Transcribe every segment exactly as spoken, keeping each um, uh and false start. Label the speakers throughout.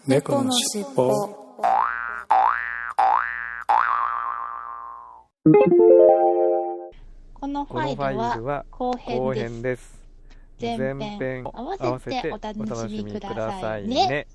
Speaker 1: 猫のしっぽ。
Speaker 2: このファイルは後編です。前編合わせてお楽しみくださいね。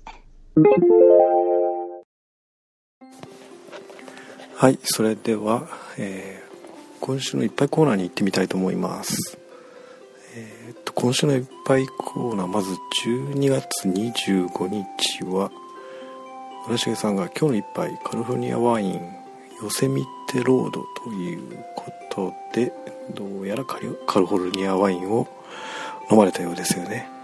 Speaker 1: はい、それでは、えー、今週のいっぱいコーナーに行ってみたいと思います。えー、っと今週のいっぱいコーナー、まずじゅうにがつにじゅうごにちは村重さんが今日の一杯カリフォルニアワインヨセミテロードということで、どうやらカリ、カリフォルニアワインを飲まれたようですよね。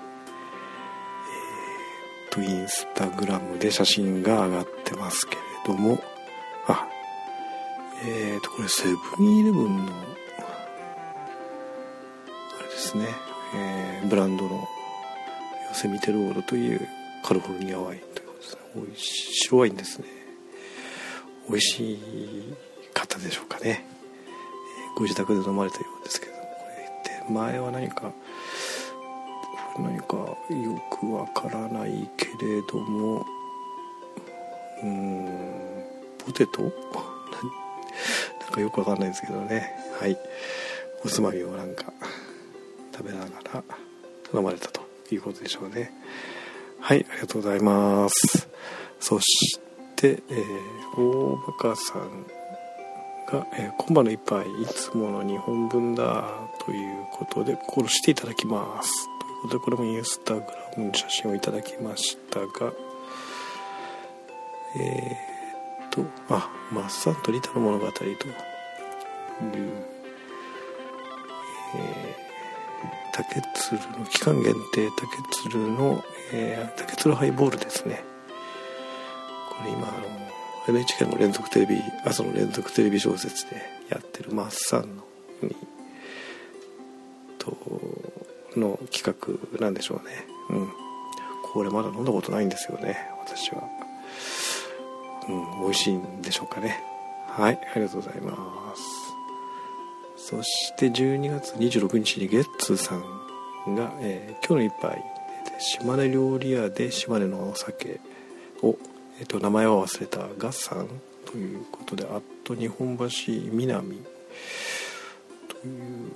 Speaker 1: えー、とインスタグラムで写真が上がってますけれども、あえーとこれセブンイレブンのあれですね、えー、ブランドのヨセミテロードというカリフォルニアワインということですね。おいしい白ワインですね。美味しい方でしょうかね。えー、ご自宅で飲まれたようですけども、これって前は何か何かよくわからないけれども、うーんポテトなんかよくわかんないですけどね。はい、おつまみをなんか食べながら飲まれたということでしょうね。はい、ありがとうございます。そして、えー、大バカさんが、えー、今晩の一杯いつものにほんぶんだということで心していただきますということで、これもインスタグラムに写真をいただきましたが、えー、とあマッサンとリタの物語という、えー竹鶴の期間限定竹鶴の、えー、竹鶴ハイボールですね。これ今あの エヌエイチケー の連続テレビ朝の連続テレビ小説でやってるマッサンのにとの企画なんでしょうね。うん、これまだ飲んだことないんですよね、私は。うん、美味しいんでしょうかね。はい、ありがとうございます。そしてじゅうにがつにじゅうろくにちにゲッツーさんが、えー、今日の一杯島根料理屋で島根のお酒を、えー、と名前は忘れたガさんということで、あっと日本橋南という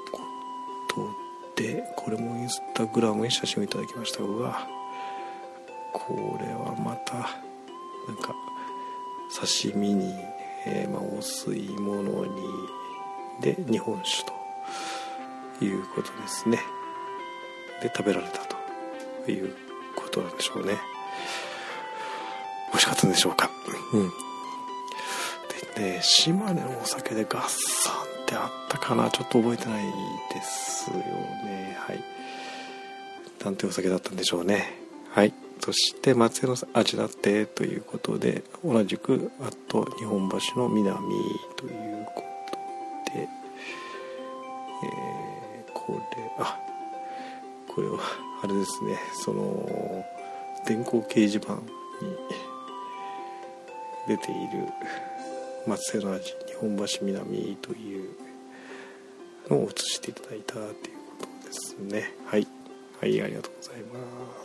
Speaker 1: ことで、これもインスタグラムに写真をいただきましたが、これはまたなんか刺身に、えーまあ、お吸い物にで日本酒ということですね。で食べられたということなんでしょうね。美味しかったんでしょうか。うんでね、島根のお酒でガッサンってあったかな、ちょっと覚えてないですよね。はい、なんてお酒だったんでしょうね。はい、そして松江の味だってということで、同じくあと日本橋の南ということで、えー、これあこれはあれですね、その電光掲示板に出ている松江の味日本橋南というのを写していただいたということですね。はい、はい、ありがとうございます。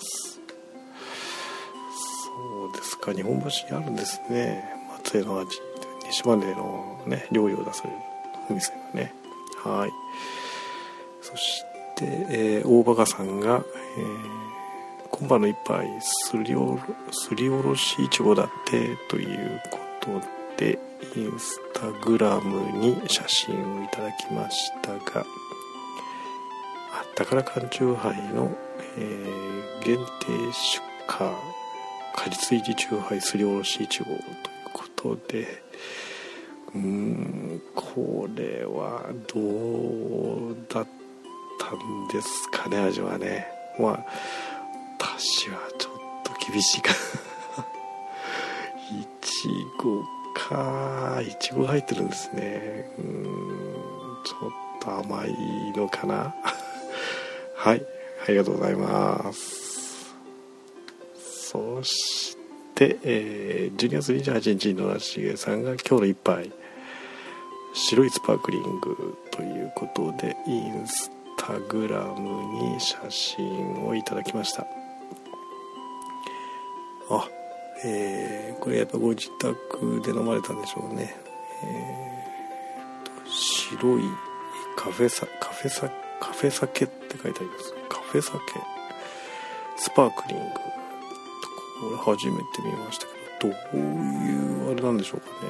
Speaker 1: そうですか、日本橋にあるんですね、松江の味。島根のね料理を出されるお店がね。はい、そして、えー、大バカさんが、えー、今晩の一杯すりおろすりおろしいちごだってということでインスタグラムに写真をいただきましたが、あ宝缶チューハイの、えー、限定出荷果実入りチューハイすりおろしいちごということで、うーんこれはどうだったんですかね、味はね。まあ私はちょっと厳しいかいちごかいちご入ってるんですね。うーんちょっと甘いのかなはい、ありがとうございます。そして、えー、じゅうにがつにじゅうはちにちに野田茂さんが今日の一杯白いスパークリングということでインスタグラムに写真をいただきました。 あ、えー、これやっぱご自宅で飲まれたんでしょうね。えー、と白いカフェサカフェサカフェ酒って書いてあります。カフェ酒スパークリング、これ初めて見ましたけど、どういうあれなんでしょうかね。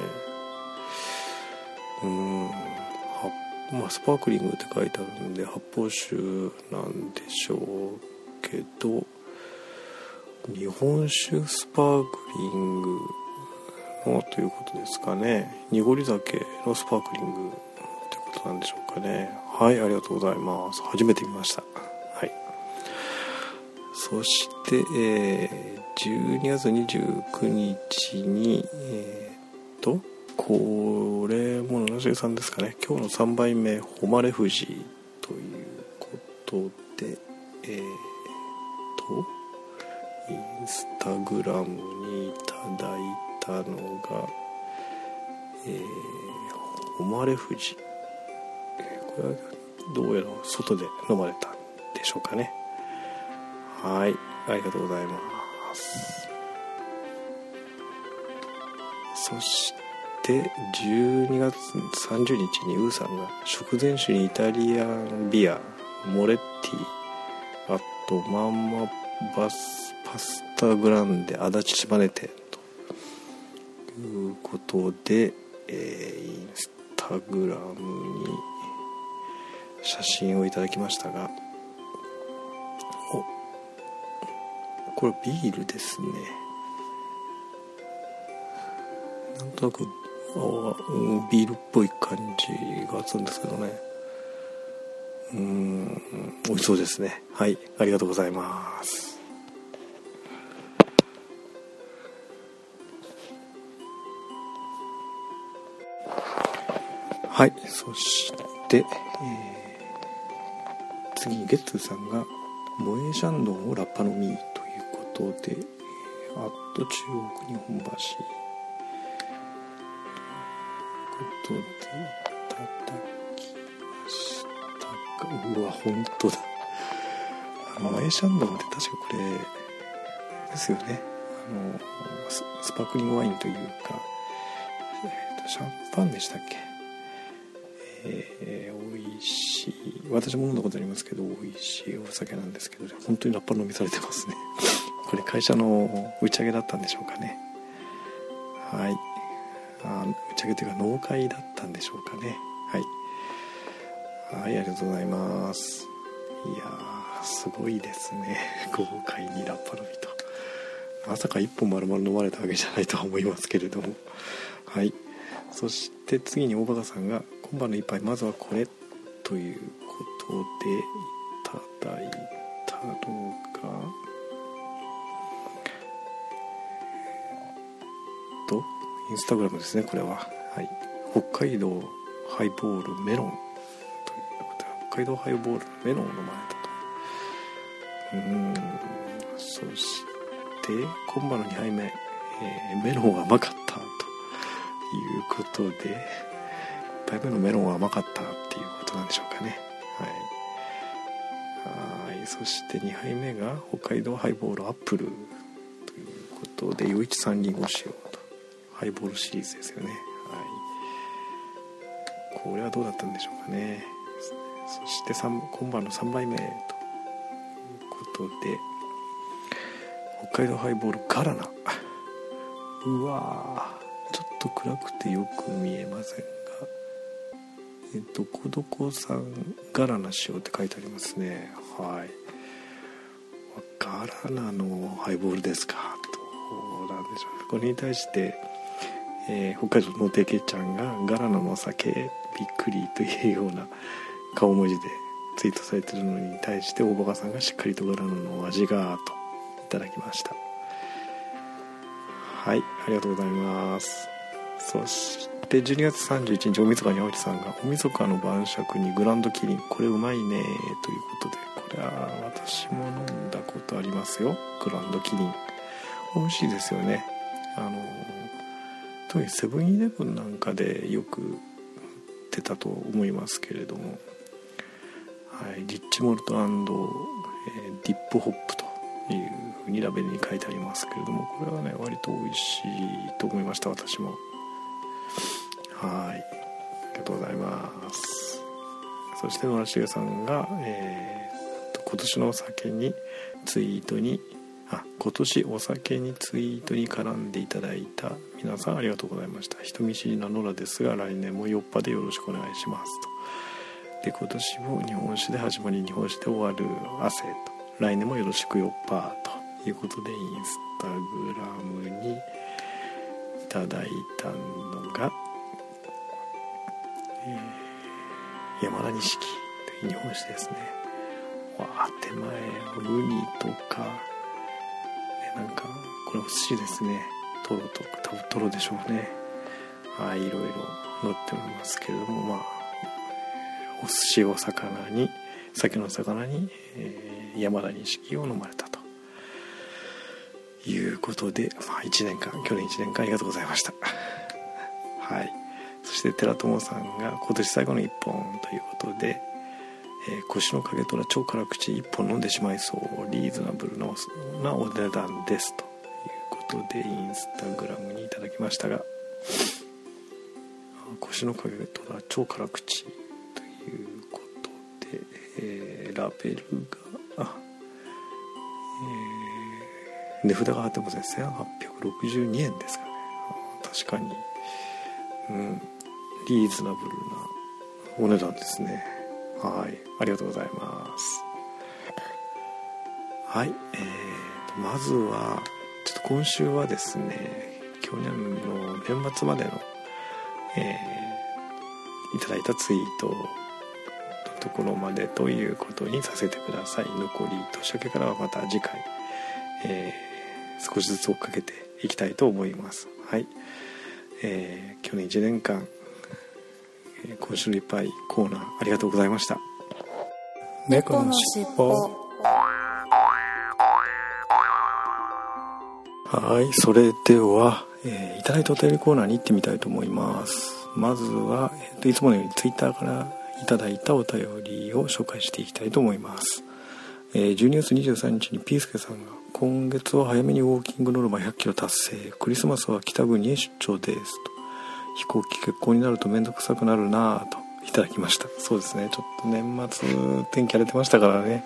Speaker 1: うーん、はまあスパークリングって書いてあるんで発泡酒なんでしょうけど、日本酒スパークリングのということですかね。濁り酒のスパークリングということなんでしょうかね。はい、ありがとうございます。初めて見ました。はい。そして、えー、じゅうにがつにじゅうくにちにえー、っとこれものなしげさんですかね。今日のさんばいめ誉富士ということで、えー、っとインスタグラムにいただいたのが、えー、誉富士、これはどうやら外で飲まれたんでしょうかね。はい、ありがとうございます。そしてじゅうにがつさんじゅうにちにウーさんが食前酒にイタリアンビアモレッティあとマンマバスパスタグランデ足立島根店ということで、えー、インスタグラムに写真をいただきましたが、お、これビールですね。なんとなくあ、うん、ビールっぽい感じがするんですけどね。うーん、美味しそうですね。はい、ありがとうございます。はい、そして、えー、次にゲッツーさんがモエシャンドンをラッパのミーということで、あと中国日本橋ということでいただきましたが、うわ本当だ。モエシャンドンって確かこれですよね。あの ス, スパークリングワインというか、えー、とシャンパンでしたっけ。えー、美味しい、私も飲んだことありますけど美味しいお酒なんですけど、本当にラッパ飲みされてますね。これ会社の打ち上げだったんでしょうかね。はい、あ打ち上げというか納会だったんでしょうかね。はいはい、ありがとうございます。いやーすごいですね。豪快にラッパ飲みと、まさか一本丸々飲まれたわけじゃないとは思いますけれども、はい。そして次に大バカさんが今晩の一杯まずはこれということでいただいたのが、えっとインスタグラムですね。これは、はい、北海道ハイボールメロンということで、北海道ハイボールメロンを飲まれたと。うーん、そして今晩のにはいめ、えー、メロンは甘かったということで、いっぱいめのメロンは甘かったっていうことなんでしょうかね。はい、はい。そしてにはいめが北海道ハイボールアップルということで、よいちさんリンゴ塩とハイボールシリーズですよね。はい、これはどうだったんでしょうかね。そして今晩のさんばいめということで、北海道ハイボールガラナ、うわーちょっと暗くてよく見えませんが、えどこどこさんガラナ塩って書いてありますね。はい、ガラナのハイボールですか。どうなんでしょう。これに対して、えー、北海道のてけちゃんがガラナの酒びっくりというような顔文字でツイートされているのに対して、大バカさんがしっかりとガラナの味がといただきました。はい、ありがとうございます。そしてじゅうにがつさんじゅういちにち、おみそかに青木さんがおみそかの晩酌にグランドキリン、これうまいねということで、これは私も飲んだことありますよ。グランドキリン美味しいですよね。あの特にセブンイレブンなんかでよく売ってたと思いますけれども、はい、リッチモルト&、えー、ディップホップというふうにラベルに書いてありますけれども、これはね割と美味しいと思いました。私も。はい、ありがとうございます。そして野良重さんが、えー、今年のお酒にツイートにあ今年お酒にツイートに絡んでいただいた皆さんありがとうございました。人見知りな野良ですが、来年も酔っぱでよろしくお願いしますと。で、今年も日本酒で始まり日本酒で終わる汗と、来年もよろしくよっぱということでインスタグラムにいただいたのが、えー、山田錦という日本酒ですね。わあ、手前ウニとか、ね、なんかこれお寿司ですね。トロとか多分トロでしょうね。ああ、いろいろ乗っておりますけれども、まあお寿司を魚に酒の魚に、えー、山田錦を飲まれたということで、まあ、いちねんかん去年いちねんかんありがとうございました。はい。そして寺友さんが今年最後のいっぽんということで、えー、腰の影虎超辛口いっぽん飲んでしまいそうリーズナブルなお値段ですということでインスタグラムにいただきましたが、腰の影虎超辛口ということで、えー、ラベルがあ、えー、値札が貼ってますね。せんはっぴゃくろくじゅうにえんですかね。確かに、うん、リーズナブルなお値段ですね。はい、ありがとうございます。はい、えーと、まずはちょっと今週はですね、去年の年末までの、えー、いただいたツイートのところまでということにさせてください。残り年明けからはまた次回、えー、少しずつ追っかけていきたいと思います。はい、えー、去年いちねんかん、えー、今週のいっぱいコーナーありがとうございました。猫のしっぽ。はい、それでは、えー、いただいたお便りコーナーに行ってみたいと思います。まずは、えー、といつものようにツイッターからいただいたお便りを紹介していきたいと思います。えー、じゅうにがつにじゅうさんにちにピースケさんが今月は早めにウォーキングノルマひゃっキロ達成、クリスマスは北国へ出張ですと、飛行機欠航になるとめんどくさくなるなぁといただきました。そうですね、ちょっと年末天気荒れてましたからね、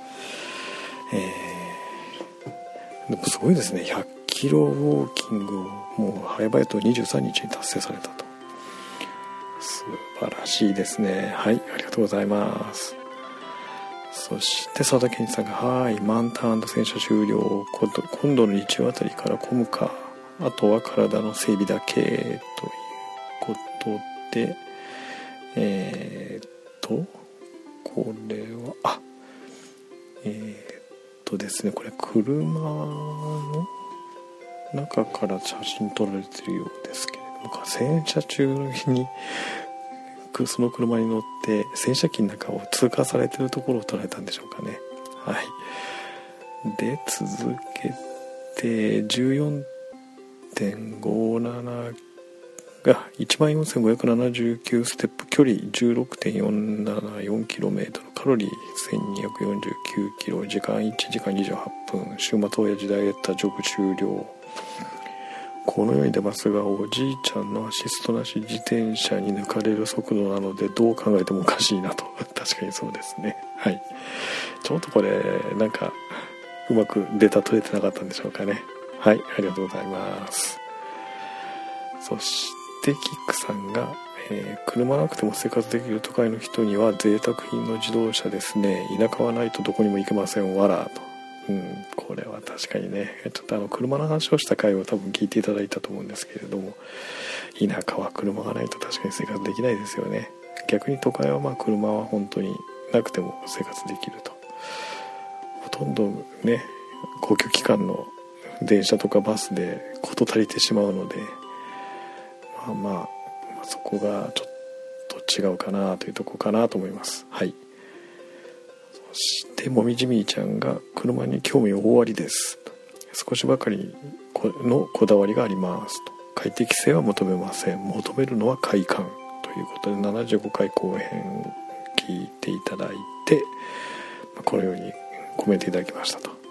Speaker 1: えー、でもすごいですね。ひゃっキロウォーキングをもう早々とにじゅうさんにちに達成されたと。素晴らしいですね。はい、ありがとうございます。そして佐田健一さんがはい満タン&洗車終了、今度の日曜あたりから混むか、あとは体の整備だけということで、えー、っとこれはあえー、っとですねこれ車の中から写真撮られてるようですけれども、洗車中にその車に乗って洗車機の中を通過されてるところを捉えたんでしょうかね。はい。で続けて じゅうよんてんごなな が いちまんよんせんごひゃくななじゅうきゅうステップ、距離 じゅうろくてんよんななよんキロメートル、カロリー せんにひゃくよんじゅうきゅうキロ、時間いちじかんにじゅうはっぷん、週末親父ダイエッタージョブ終了。このように出ますが、おじいちゃんのアシストなし自転車に抜かれる速度なのでどう考えてもおかしいなと。確かにそうですね。はい。ちょっとこれなんかうまくデータ取れてなかったんでしょうかね。はい、ありがとうございます。そしてキックさんが、えー、車なくても生活できる都会の人には贅沢品の自動車ですね。田舎はないとどこにも行けませんわらと。うん、これは確かにね、ちょっとあの車の話をした回を多分聞いていただいたと思うんですけれども、田舎は車がないと確かに生活できないですよね。逆に都会はまあ車は本当になくても生活できると。ほとんどね、公共機関の電車とかバスで事足りてしまうので、まあまあ、まあ、そこがちょっと違うかなというところかなと思います。はい。そしてもみじみーちゃんが車に興味大ありですと、少しばかりのこだわりがありますと、快適性は求めません、求めるのは快感ということでななじゅうごかい後編聞いていただいて、このようにコメントいただきましたと。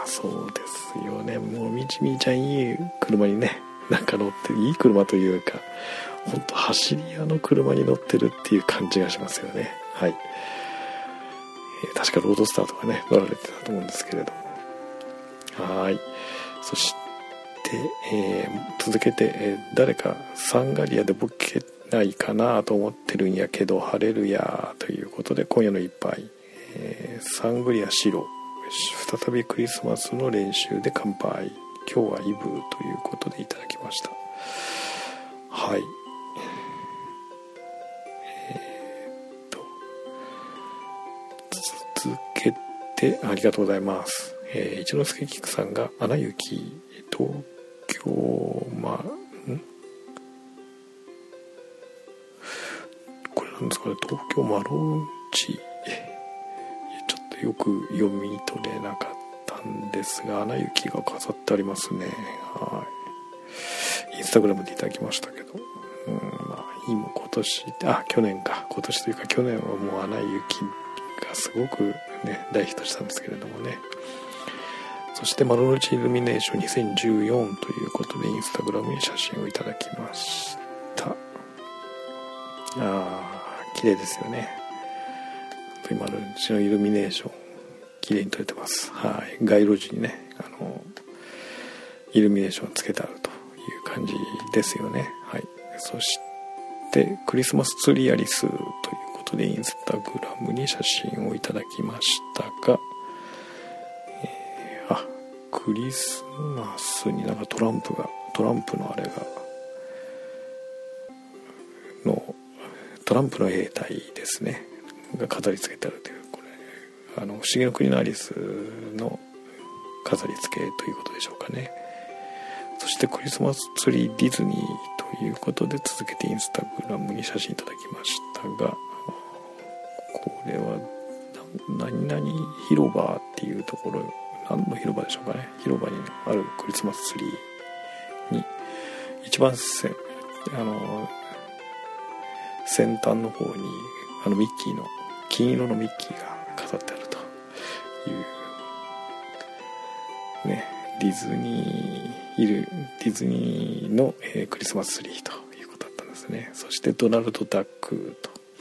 Speaker 1: そうですよね。もうみちみちゃんいい車にねなんか乗ってる、いい車というか本当走り屋の車に乗ってるっていう感じがしますよね。はい、えー、確かロードスターとかね乗られてたと思うんですけれども、はい。そして、えー、続けて、えー、誰かサンガリアでボケないかなと思ってるんやけど晴れるやということで、今夜の一杯、えー、サングリア白、再びクリスマスの練習で乾杯、今日はイブということでいただきました。はい、えー、っと続けてありがとうございます。えー、一之輔菊さんがアナ雪東京まんこれなんですかね、東京マロンチ、ちょっとよく読み取れなかったんですが、アナ雪が飾ってありますね。はい、インスタグラムでいただきましたけど、うん、まあ今今年あ去年か今年というか去年はもうアナ雪がすごくね大ヒットしたんですけれどもね。そして丸の内イルミネーションにせんじゅうよんということでインスタグラムに写真をいただきました。あー綺麗ですよね。丸の内のイルミネーション綺麗に撮れてます。はい、街路樹にねあのイルミネーションをつけてあるという感じですよね。はい、そしてクリスマスツリーアリスということでインスタグラムに写真をいただきましたが、あクリスマスになんかトランプがトランプのあれがのトランプの兵隊ですねが飾り付けてあるという、これあの不思議の国のアリスの飾り付けということでしょうかね。そしてクリスマスツリーディズニーということで続けてインスタグラムに写真いただきましたが、これは何々広場っていうところ、何の広場でしょうかね。広場にあるクリスマスツリーに一番せあの先端の方にあのミッキーの金色のミッキーが飾ってあるというね、ディズニーいるディズニーの、えー、クリスマスツリーということだったんですね。そしてドナルドダックという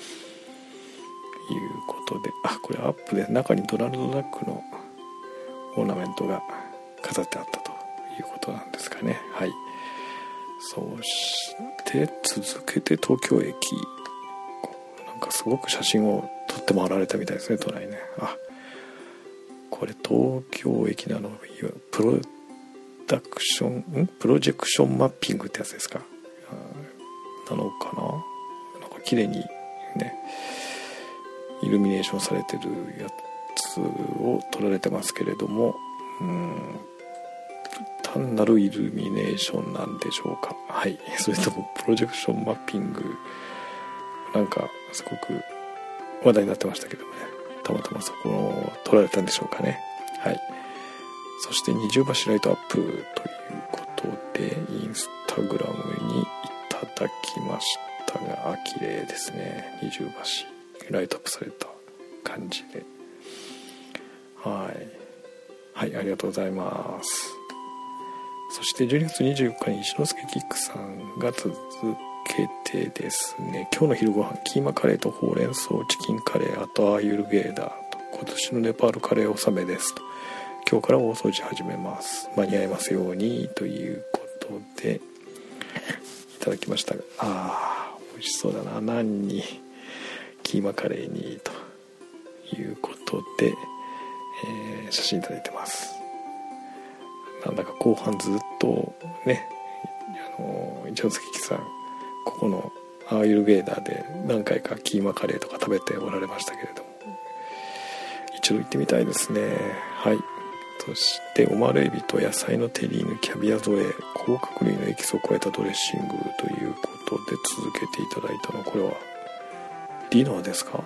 Speaker 1: ことで、あこれアップで中にドナルドダックのオーナメントが飾ってあったということなんですかね。はい。そして続けて東京駅、なんかすごく写真を撮って回られたみたいですね、都内ね。あこれ東京駅なのプロダクションんプロジェクションマッピングってやつですかなのかな。なんか綺麗にねイルミネーションされてるやつを撮られてますけれども、うーん単なるイルミネーションなんでしょうか。はい、それともプロジェクションマッピング、なんかすごく話題になってましたけどもね、たまたまそこを撮られたんでしょうかね。はい。そして二重橋ライトアップということでインスタグラムにいただきましたが、綺麗ですね。二重橋ライトアップされた感じで、はいはいありがとうございます。そしてじゅうにがつにじゅうよっかに石之助キックさんが続けてですね、今日の昼ご飯キーマカレーとほうれん草チキンカレー、あとアーユルゲーダーと今年のネパールカレー納めですと、今日から大掃除始めます、間に合いますようにということでいただきましたが、あー美味しそうだな。ナンにキーマカレーにということで、えー、写真いただいてます。なんだか後半ずっとね、あの一之輔さんここのアーユルゲーダーで何回かキーマカレーとか食べておられましたけれども、一度行ってみたいですね。はい。そしてオマールエビと野菜のテリーヌ、キャビア添え、甲殻類のエキスを加えたドレッシングということで続けていただいたのは、これはディナーですか。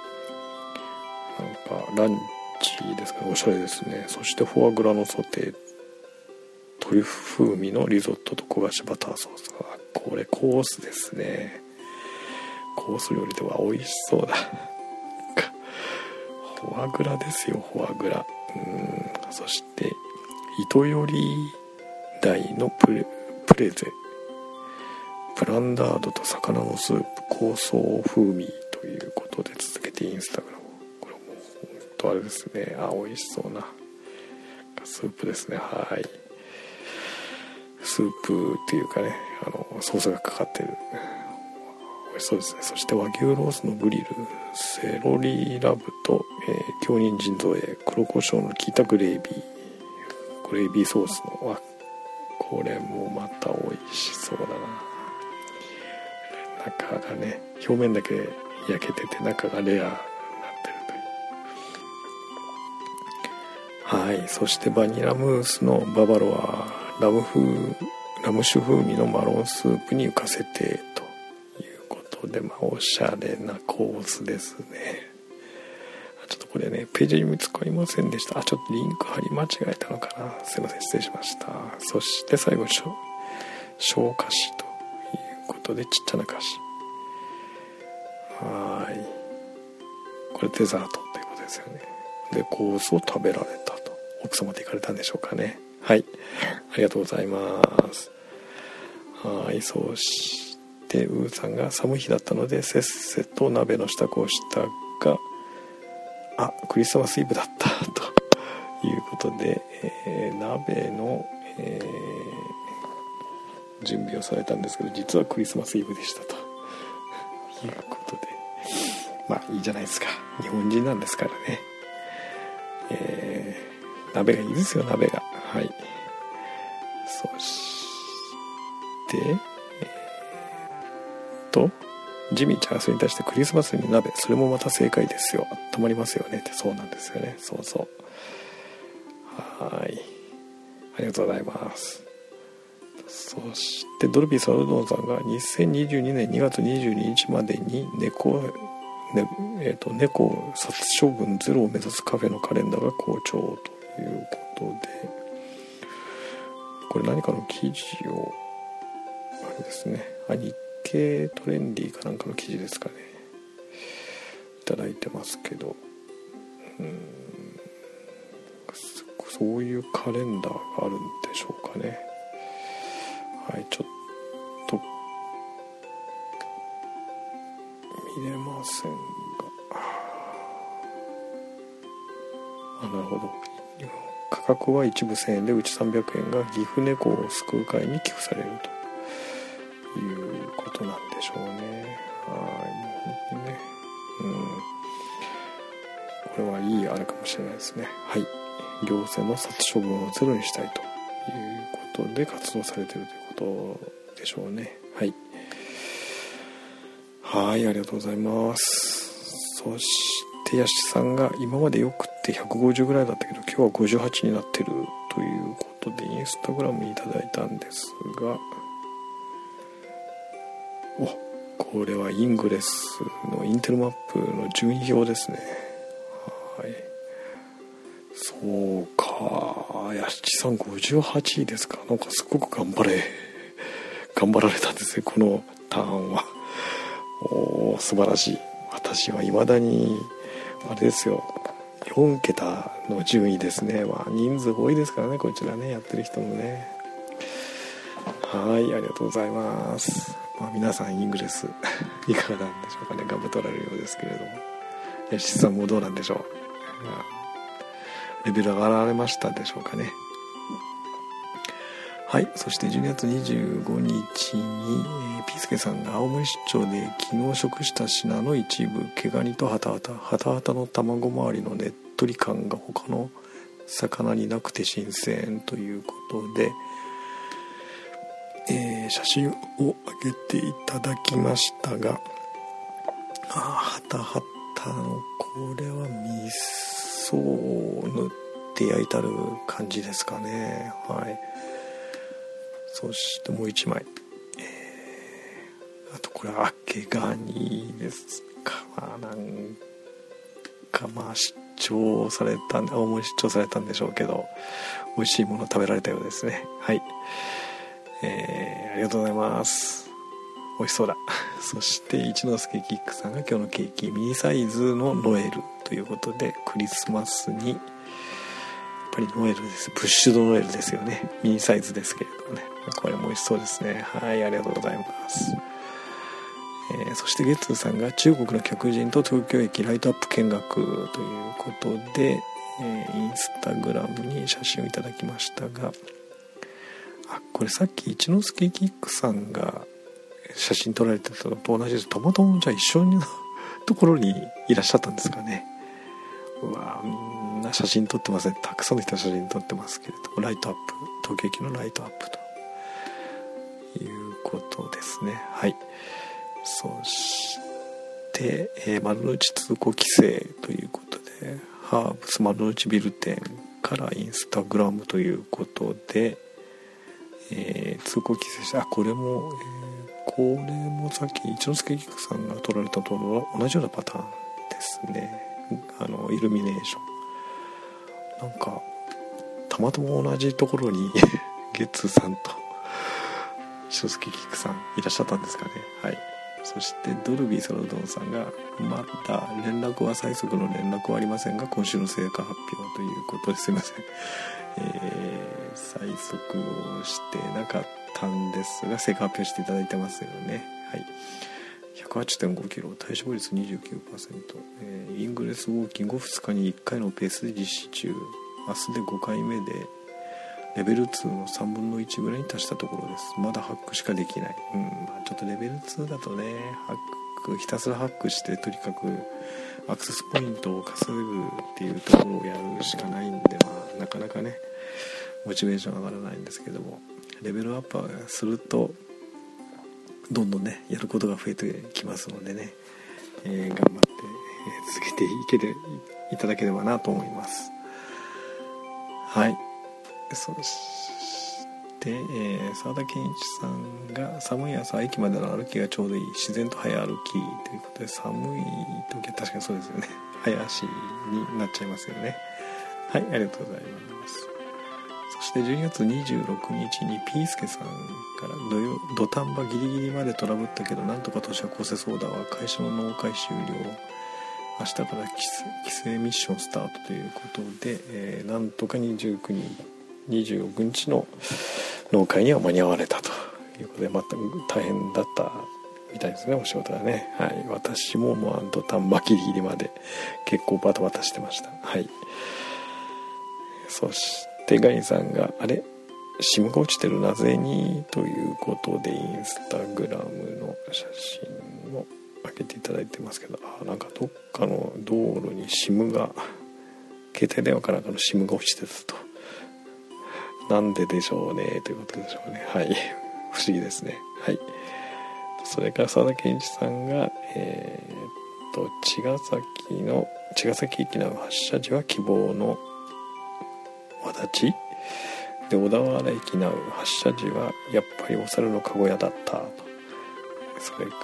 Speaker 1: なんかランチですかね。おしゃれですね。そしてフォアグラのソテー、トリュフ風味のリゾットと焦がしバターソースが、これコースですね。コース料理では美味しそうだ。フォアグラですよ、フォアグラ。うん。そして糸より台のプレ、プレゼブランダードと魚のスープ香草風味ということで続けてインスタグラム、これもう本当あれですね、あ美味しそうなスープですね。はい、スープっていうかね、あのソースがかかってる美味しそうですね。そして和牛ロースのグリル、セロリラブと、えー、京人参添え、黒胡椒の効いたグレービーグレービーソースの、わこれもまた美味しそうだな。中がね、表面だけ焼けてて中がレアになってるという。はい、そしてバニラムースのババロアラム風ラム酒風味のマロンスープに浮かせてということで、まあおしゃれなコースですね。ちょっとこれねページに見つかりませんでした。あ、ちょっとリンク貼り間違えたのかな、すいません、失礼しました。そして最後小菓子ということで、ちっちゃな菓子、はい、これデザートということですよね。でコースを食べられたと、奥様で行かれたんでしょうかね。はい、ありがとうございます。はい、そしてウーさんが寒い日だったのでせっせと鍋の支度をしたが、あ、クリスマスイブだったということで、えー、鍋の、えー、準備をされたんですけど、実はクリスマスイブでしたということで、まあいいじゃないですか、日本人なんですからね。えー、鍋がいいですよ、鍋が。はい、そしてえー、っとジミーちゃんがそれに対してクリスマスに鍋、それもまた正解ですよ、温まりますよねって。そうなんですよね、そうそう、はい、ありがとうございます。そしてドルビーサルドンさんがにせんにじゅうにねんにがつにじゅうににちまでに猫、ねえー、と猫殺処分ゼロを目指すカフェのカレンダーが好調ということで、これ何かの記事をあれですね、あ日経トレンディかなんかの記事ですかね、いただいてますけど、うーん、そういうカレンダーがあるんでしょうかね。はい、ちょっと見れませんが、あ、なるほど、価格は一部せんえんでうちさんびゃくえんが岐阜猫を救う会に寄付されるということなんでしょうね。はい、もう本当にね、うん、これはいいあれかもしれないですね。はい、行政の殺処分をゼロにしたいということで活動されているということでしょうね。はい、はい、ありがとうございます。そしてヤシさんが今までよくってひゃくごじゅうぐらいだったけど今日はごじゅうはちになってるということでインスタグラムにいただいたんですが、お、これはイングレスのインテルマップの順位表ですね。はい、そうか、ヤシさんごじゅうはちいですか。なんかすごく頑張れ頑張られたんですね、このターンは。おー、素晴らしい。私は未だにあれですよ、よんけたの順位ですね。まあ人数多いですからね、こちらね、やってる人もね。はい、ありがとうございます。まあ皆さんイングレスいかがなんでしょうかね。頑張っておられるようですけれども、ヤシさんもどうなんでしょう。まあレベル上がられましたでしょうかね。はい、そしてじゅうにがつにじゅうごにちに、えー、ピースケさんが青森出張で昨日食した品の一部、毛ガニとハタハタハタハタの卵周りのねっとり感が他の魚になくて新鮮ということで、えー、写真を上げていただきましたが、あー、ハタハタのこれは味噌を塗って焼いてある感じですかね。はい、そしてもう一枚、えー、あとこれは毛ガニですか。まあなんかまあ出張された青森出張されたんでしょうけど、美味しいもの食べられたようですね。はい、えー、ありがとうございます。美味しそうだ。そして一之輔キックさんが今日のケーキミニサイズのノエルということで、クリスマスにぱりノエルです。ブッシュドノエルですよね。ミニサイズですけれどもね、これも美味しそうですね。はい、ありがとうございます。えー、そしてゲッツーさんが中国の客人と東京駅ライトアップ見学ということで、えー、インスタグラムに写真をいただきましたが、あ、これさっき一之輔キックさんが写真撮られてたのと同じです。たまたまじゃあ一緒のところにいらっしゃったんですかね。うわ、みんな写真撮ってますね。たくさんの人が写真撮ってますけれども、ライトアップ、東京駅のライトアップということですね。はい。そして、えー、丸の内通行規制ということで、ハーブス丸の内ビル店からインスタグラムということで、えー、通行規制して、あ、これも、えー、これもさっき一之輔菊さんが撮られたと同じようなパターンですね。あのイルミネーション、なんかたまたま同じところにゲッツーさんと一之輔菊さんいらっしゃったんですかね。はい。そしてドルビーソロドンさんが、まだ連絡は最速の連絡はありませんが今週の成果発表ということですいません、えー、最速をしてなかったんですが成果発表していただいてますよね。はい。 ひゃくはちてんごキロ、体脂肪率 にじゅうきゅうパーセント、えー、イングレスウォーキングをふつかにいっかいのペースで実施中。明日でごかいめでレベルツーのさんぶんのいちぐらいに達したところです。まだハックしかできない。うん、まあ、ちょっとレベルツーだとね、ハックひたすらハックしてとにかくアクセスポイントを稼ぐっていうところをやるしかないんで、まあなかなかねモチベーション上がらないんですけども、レベルアップするとどんどんねやることが増えてきますのでね、えー、頑張って、えー、続けていけていただければなと思います。はい。そして澤、えー、田健一さんが寒い朝駅までの歩きがちょうどいい、自然と早歩きということで、寒い時は確かにそうですよね、早足になっちゃいますよね。はい、ありがとうございます。そしてじゅうにがつにじゅうろくにちにピースケさんから土曜土壇場ギリギリまでトラブったけどなんとか年は越せそうだわ、会社の納会終了、明日から規制ミッションスタートということで、えー、なんとかにじゅうくにちにじゅうろくにちの納会には間に合われたということで、また大変だったみたいですね、お仕事がね。はい、私もまあ土壇場ギリギリまで結構バタバタしてました。はい。そしてガインさんがあれシムが落ちてるなぜにということでインスタグラムの写真を上げていただいてますけど、あ、なんかどっかの道路にシムが携帯電話かなんかのシムが落ちてたと、なんででしょうねということでしょうね。はい、不思議ですね。はい。それから澤田健一さんがえー、っと茅ヶ崎の茅ヶ崎駅の発車時は希望の輪立ちで、小田原駅なう発車時はやっぱりお猿の籠屋だったと。それから、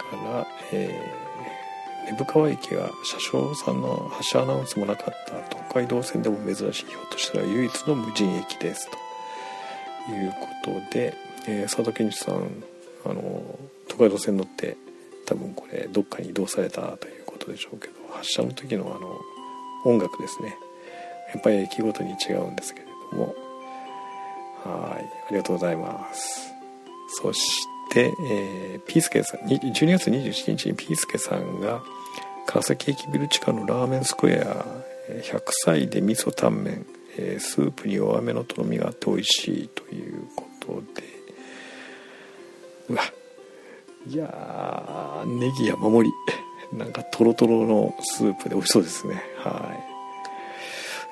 Speaker 1: えー、根府川駅は車掌さんの発車アナウンスもなかった東海道線でも珍しい、ひょっとしたら唯一の無人駅ですということで、えー、佐田健一さん、あの東海道線乗って多分これどっかに移動されたということでしょうけど、発車の時のあの音楽ですね、やっぱり駅ごとに違うんですけれども、はい、ありがとうございます。そしてえー、ピースケさん、じゅうにがつにじゅうしちにちにピースケさんが川崎駅ビル地下のラーメンスクエアひゃくさいで味噌タンメン、えー、スープに弱めのとろみがあって美味しいということで、うわ、いやーネギ山盛り、なんかトロトロのスープで美味しそうですね。はい、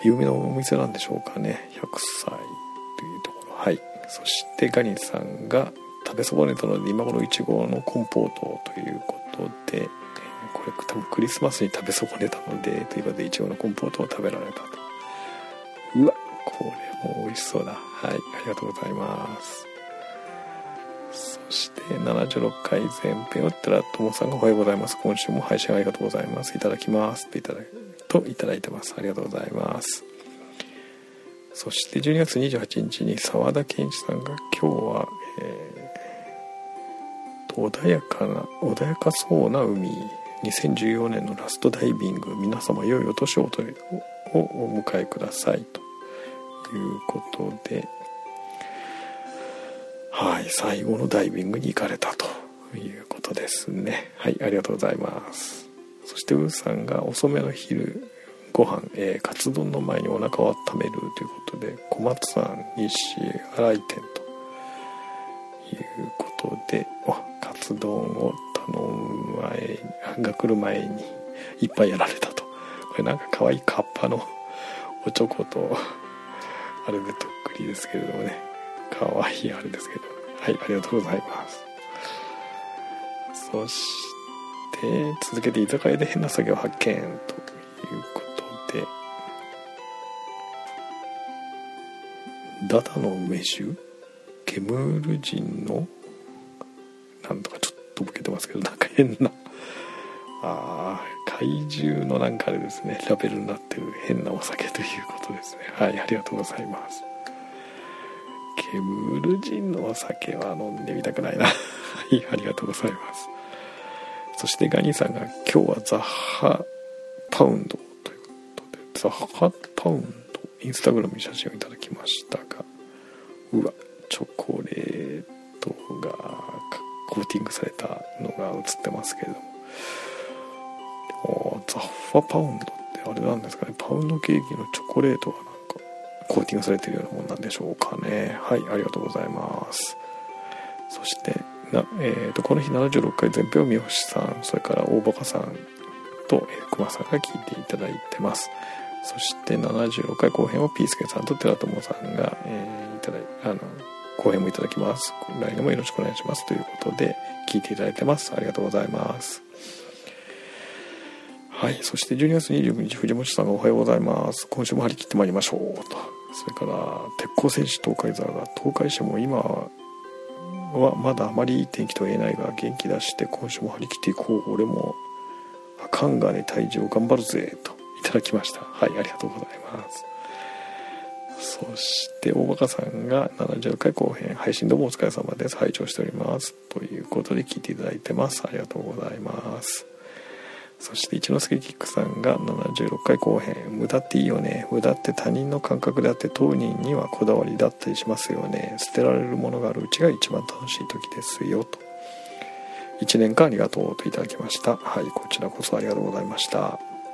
Speaker 1: 有名なお店なんでしょうかね、ひゃくさいというところ。はい。そしてガリンさんが食べ損ねたので今頃いちごのコンポートということで、これ多分クリスマスに食べ損ねたのでということでいちごのコンポートを食べられたと。うわ、これも美味しそうだ。はい、ありがとうございます。そしてななじゅうろっかい前編をったらともさんがおはようございます、今週も配信ありがとうございます、いただきますといただといただいてます。ありがとうございます。そしてじゅうにがつにじゅうはちにちに澤田健一さんが今日は、えー、穏やかな穏やかそうな海にせんじゅうよねんのラストダイビング皆様良いお年をお迎えくださいということで、はい、最後のダイビングに行かれたということですね。はい、ありがとうございます。そしてウーさんが遅めの昼ご飯、えー、カツ丼の前にお腹を温めるということで、小松さん日誌新井店ということで、カツ丼を頼む前が来る前にいっぱいやられたと。これなんか可愛いカッパのおちょことあれでとっくりですけれどもね、可愛いあれですけど、はい、ありがとうございます。そして続けて居酒屋で変な作業発見ということで、ダダの梅酒ケムル人のなんとかちょっとボケてますけど、なんか変なあ怪獣のなんかあれですね、ラベルになってる変なお酒ということですね。はい、ありがとうございます。ケムル人のお酒は飲んでみたくないなはい、ありがとうございます。そしてガニさんが今日はザッハパウンドということで、ザッハパウンドインスタグラムに写真をいただきましたが、うわ、チョコレートがコーティングされたのが映ってますけれども、ザッハパウンドってあれなんですかね、パウンドケーキのチョコレートがなんかコーティングされているようなもんなんでしょうかね。はい、ありがとうございます。そしてな、えー、とこの日ななじゅうろっかい前編を三好さん、それから大バカさんと、えー、熊さんが聞いていただいてます。そしてななじゅうろっかい後編をピースケさんと寺友さんが、えー、いただいあの後編もいただきます。来年もよろしくお願いしますということで聞いていただいてます。ありがとうございます。はい、そしてじゅうにがつにじゅうくにち藤本さんがおはようございます。今週も張り切ってまいりましょうと。それから鉄鋼戦士東海座が東海市も今はまだあまりいい天気とは言えないが元気出して今週も張り切っていこう、俺もあかんがね退治を頑張るぜといただきました。はい、ありがとうございます。そして大バカさんがななじゅうろっかい後編配信どうもお疲れ様です、拝聴しておりますということで聞いていただいてます。ありがとうございます。そして一之輔キックさんがななじゅうろっかい後編、無駄っていいよね、無駄って他人の感覚であって当人にはこだわりだったりしますよね、捨てられるものがあるうちが一番楽しい時ですよと。いちねんかんありがとうといただきました。はい、こちらこそありがとうございました。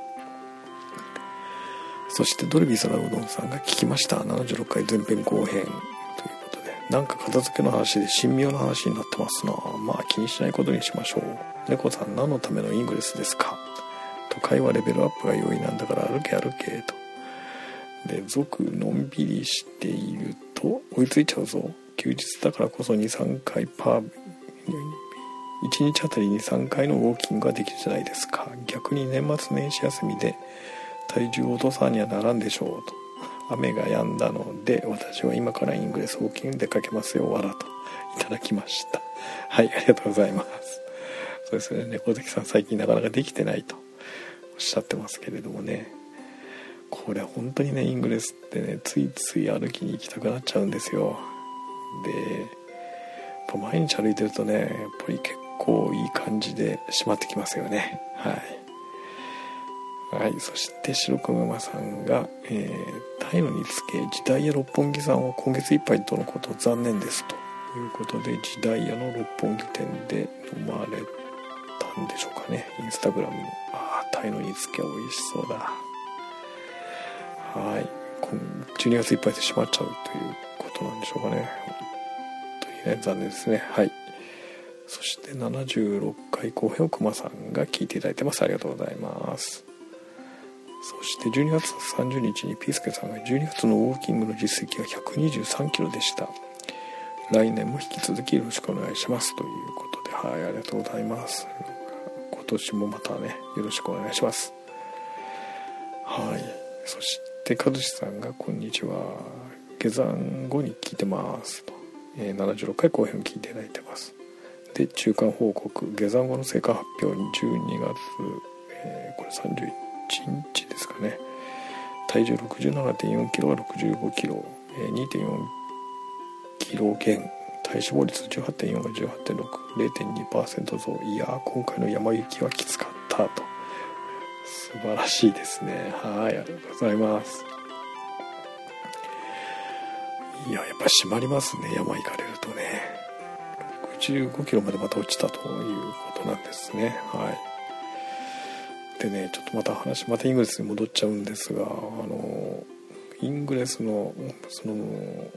Speaker 1: そしてドルビーサラうどんさんが聞きました、ななじゅうろっかい前編後編ということで、なんか片付けの話で神妙な話になってますな。まあ気にしないことにしましょう。猫さん何のためのイングレスですか。都会はレベルアップが容易なんだから歩け歩けと。で、俗のんびりしていると追いついちゃうぞ。休日だからこそ にさんかいパーいちにちあたり にさんかいのウォーキングができるじゃないですか。逆に年末年始休みで体重を落とさにはならんでしょうと。雨が止んだので私は今からイングレスウォーキングに出かけますよわらといただきました。はい、ありがとうございます。そうですね、猫好きさん最近なかなかできてないとおっしゃってますけれどもね、これ本当にねイングレスってねついつい歩きに行きたくなっちゃうんですよ。でやっぱ毎日歩いてるとねやっぱり結構いい感じで締まってきますよね。はいはい。そして白くまさんが、えー、タイの煮付け時代屋六本木さんは今月いっぱいとのこと残念ですということで、時代屋の六本木店で飲まれたんでしょうかね。インスタグラムにああタイの煮付け美味しそうだ。はい、じゅうにがついっぱいで閉まっちゃうということなんでしょうかね。本当にね残念ですね。はい。そしてななじゅうろっかい後編をくまさんが聞いていただいてます。ありがとうございます。そしてじゅうにがつさんじゅうにちにピースケさんがじゅうにがつのウォーキングの実績がひゃくにじゅうさんキロでした。来年も引き続きよろしくお願いしますということで、はい、ありがとうございます。今年もまたねよろしくお願いします。はい。そして和志さんがこんにちは、下山後に聞いてますと、えー、ななじゅうろっかい後編を聞いていただいてます。で中間報告下山後の成果発表にじゅうにがつ、えー、これさんじゅういちにちですかね。体重 ろくじゅうななてんよんキロが ろくじゅうごキロ、えー、にてんよんキロ減、体脂肪率 じゅうはちてんよん が じゅうはちてんろく、れいてんにパーセント 増。いやー今回の山雪はきつかったと。素晴らしいですね。はい、ありがとうございます。 いややっぱり締まりますね、山行かれるとね。ろくじゅうごキロまでまた落ちたということなんですね。はいでね、ちょっとまた話またイングレスに戻っちゃうんですが、あのイングレスのそのバッ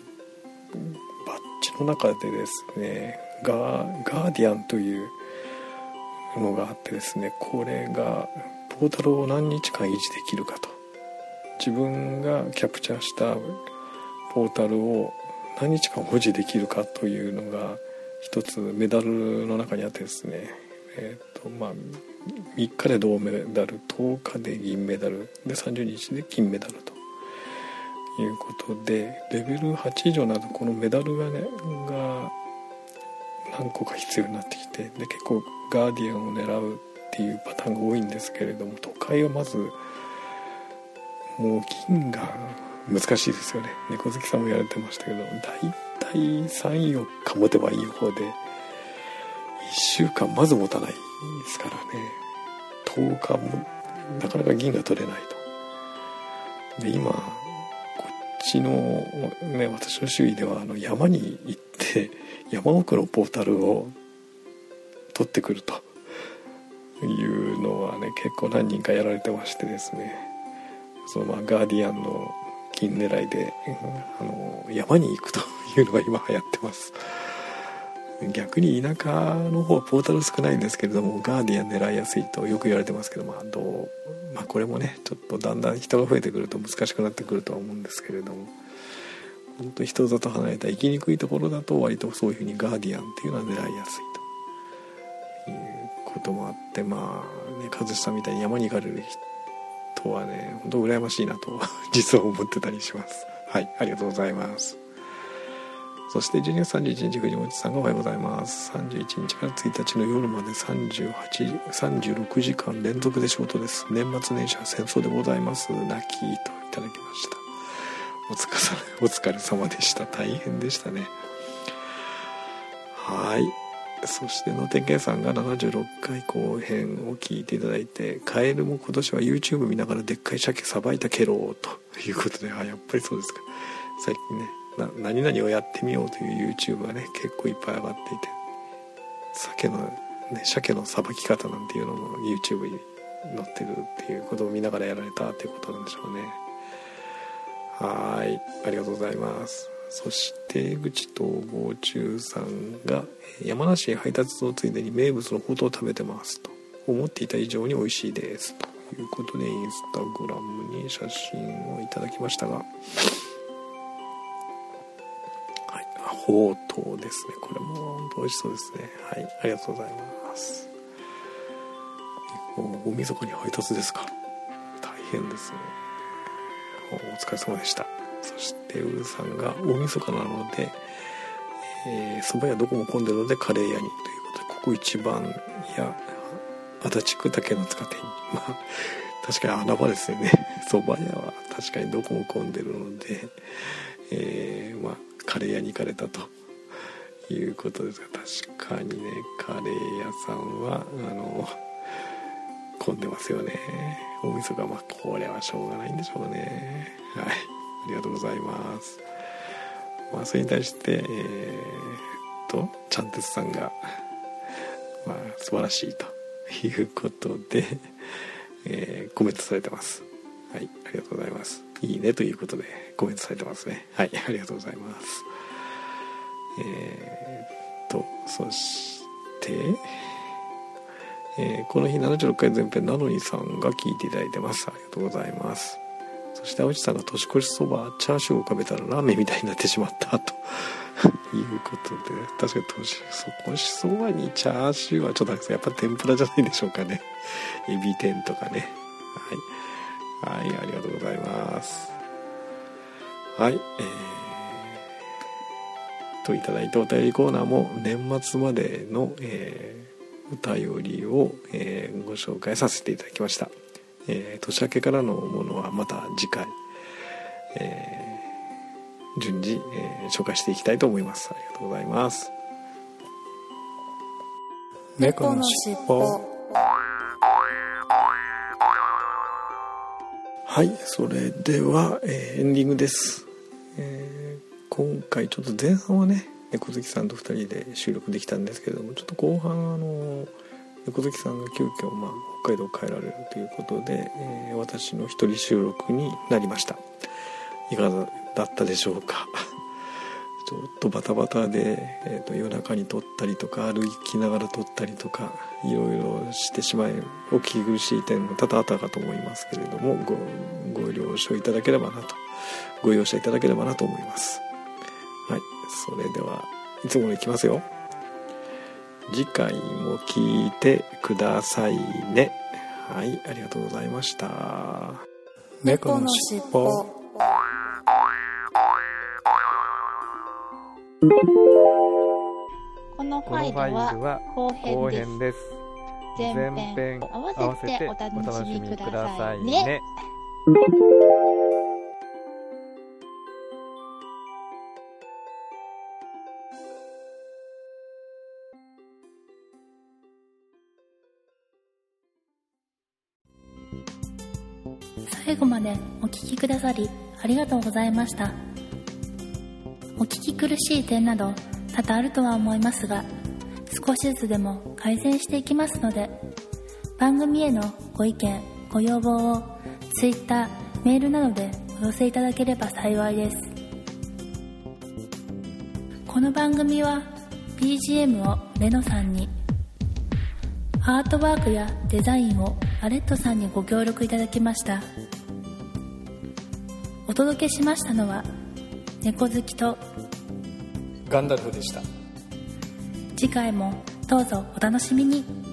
Speaker 1: ジの中でですね、ガー、ガーディアンというのがあってですね、これがポータルを何日間維持できるかと、自分がキャプチャーしたポータルを何日間保持できるかというのが一つメダルの中にあってですね、えーとまあ、みっかで銅メダル、とおかで銀メダルでさんじゅうにちで金メダルということで、レベルはち以上になるとこのメダルがねが何個か必要になってきて、で結構ガーディアンを狙うっていうパターンが多いんですけれども、都会はまずもう銀が難しいですよね。猫好きさんもやられてましたけど、だいたいさん、よっか持てばいい方でいっしゅうかんまず持たないですからね。とおかもなかなか銀が取れないと。で今こっちのね、私の周囲ではあの山に行って山奥のポータルを取ってくるというのはね、結構何人かやられてましてですね、そのまあガーディアンの金狙いで、あの山に行くというのが今流行ってます。逆に田舎の方はポータル少ないんですけれども、ガーディアン狙いやすいとよく言われてますけど、まあどう、まあ、これもねちょっとだんだん人が増えてくると難しくなってくるとは思うんですけれども、本当人里離れた行きにくいところだと割とそういうふうにガーディアンっていうのは狙いやすいということもあって、まあね、和志さんみたいに山に行かれる人はね本当羨ましいなと実は思ってたりします。はい、ありがとうございます。そしてじゅうにがつさんじゅういちにち藤本さんがおはようございます。さんじゅういちにちからついたちの夜までさんじゅうはち、さんじゅうろくじかん連続で仕事です。年末年始は戦争でございます。泣きといただきました。お疲れ様、お疲れ様でした。大変でしたね。はい。そしてのてけさんがななじゅうろっかい後編を聞いていただいて、カエルも今年は YouTube 見ながらでっかい鮭さばいたケロということで、あ、やっぱりそうですか。最近ね、な何々をやってみようという YouTube がね結構いっぱい上がっていて、鮭のね鮭のさばき方なんていうのも YouTube に載ってるっていうことを見ながらやられたっていうことなんでしょうね。はい、ありがとうございます。そして江口逃亡中さんが山梨へ配達をついでに名物のほうとうを食べてますと、思っていた以上に美味しいですということでインスタグラムに写真をいただきましたが、ほうとうですね。これも本当美味しそうですね。はい、ありがとうございます。お晦日に配達ですか。大変ですね。お疲れ様でした。そしてウルさんが大晦日なので、えー、蕎麦屋どこも混んでるのでカレー屋にということで、ここ一番や足立区だけの塚店に、まあ確かに穴場ですよね。蕎麦屋は確かにどこも混んでるので、えー、まあカレー屋に行かれたということですが、確かにねカレー屋さんはあの混んでますよね。大晦日、まあこれはしょうがないんでしょうね。はい、ありがとうございます。まあそれに対してえー、っとちゃんてつさんがまあ素晴らしいということで、えー、コメントされてます。はい、ありがとうございます。いいねということでコメントされてますね。はい、ありがとうございます。えー、っとそして、えー、この日ななじゅうろっかい前編なのにさんが聞いていただいてます。ありがとうございます。そして青地さんが年越しそばチャーシューを食べたらラーメンみたいになってしまったということで、確かに年越しそばにチャーシューはちょっとやっぱ天ぷらじゃないでしょうかね。エビ天とかね。はい、はい、ありがとうございます。はい、えー、といただいたお便りコーナーも年末までの、えー、お便りを、えー、ご紹介させていただきました。えー、年明けからのものはまた次回、えー、順次、えー、紹介していきたいと思います。ありがとうございます。猫のしっぽ。はい、それでは、えー、エンディングです。えー、 今回ちょっと前半はね猫好きさんとふたりで収録できたんですけれども、ちょっと後半あの猫好きさんが急遽、まあ、北海道帰られるということで、えー、私の一人収録になりました。いかがだったでしょうか。ちょっとバタバタで、えー、と夜中に撮ったりとか歩きながら撮ったりとかいろいろしてしまいお聞き苦しい点も多々あったかと思いますけれども、 ご, ご了承いただければなとご容赦いただければなと思います。はい、それではいつものいきますよ。次回も聞いてくださいね。はい、ありがとうございました。
Speaker 2: 猫のしっぽ。このファイルは後編です。前編合わせてお楽しみくださいね。
Speaker 3: 最後までお聞きくださりありがとうございました。お聞き苦しい点など多々あるとは思いますが、少しずつでも改善していきますので、番組へのご意見ご要望を Twitter、メールなどでお寄せいただければ幸いです。この番組は ビージーエム をレノさんに、アートワークやデザインをアレットさんにご協力いただきました。お届けしましたのは猫好きと
Speaker 1: ガンダルフでした。
Speaker 3: 次回もどうぞお楽しみに。